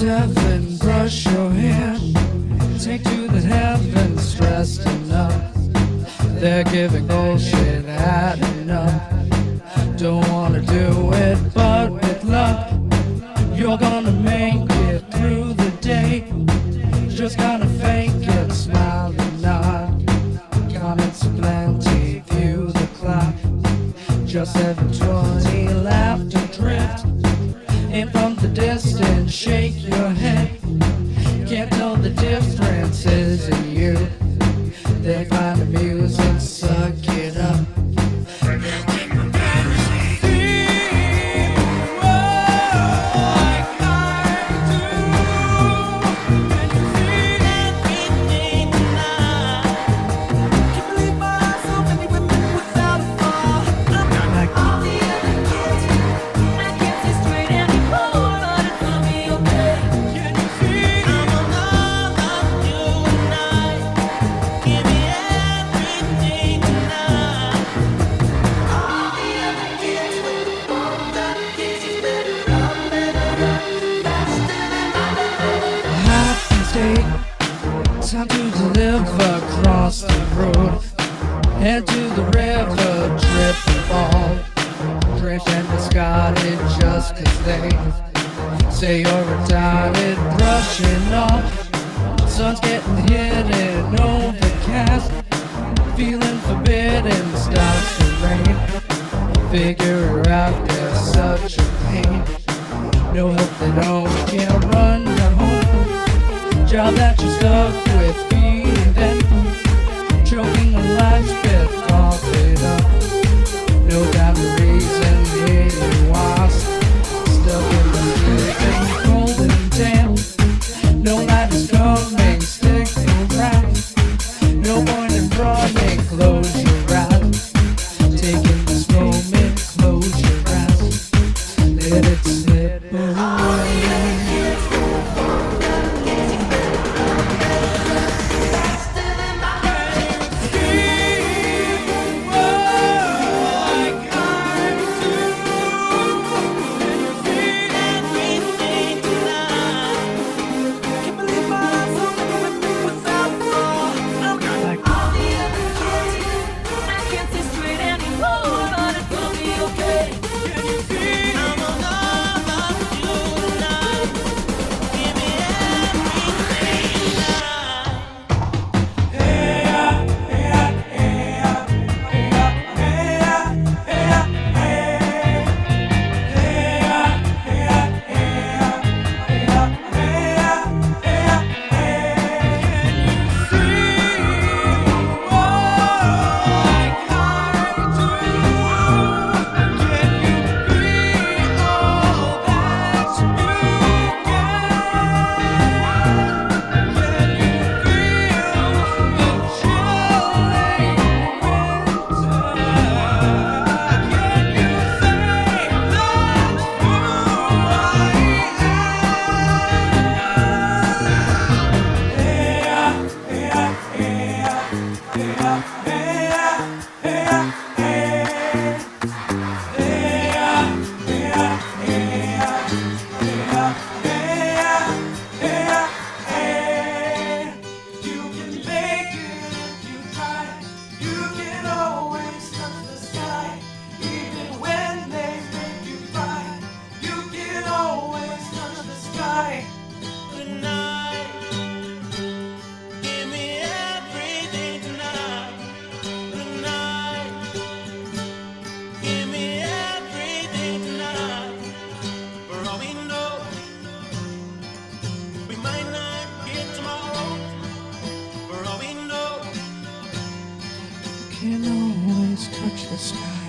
heaven, brush your hair. Take to the heavens, dressed enough. They're giving bullshit had enough. Don't wanna do it, but with luck, you're gonna make it through the day. Just gotta fake it, smile and nod. Comments plenty, view the clock. Just 7:20, laughter drift. And from the distance, shake your head. Can't tell the differences in you. They find amusing, suck it up. Time to deliver across the road. Head to the river, trip and fall. Drenched and discarded just 'cause they say you're retarded, brushing off. Sun's getting hidden, overcast. Feeling forbidden, starts to rain. Figure out there's such a pain. No hope they know we can't run home. Job that you're stuck with, feeding them. Choking on life's bit, cough it up. No doubt the reason here you are. Stuck in the sleeping, cold and damp. No light is coming, stick around. No point in running, close your eyes. Taking this moment, close your eyes. Let it slip away. Can always touch the sky.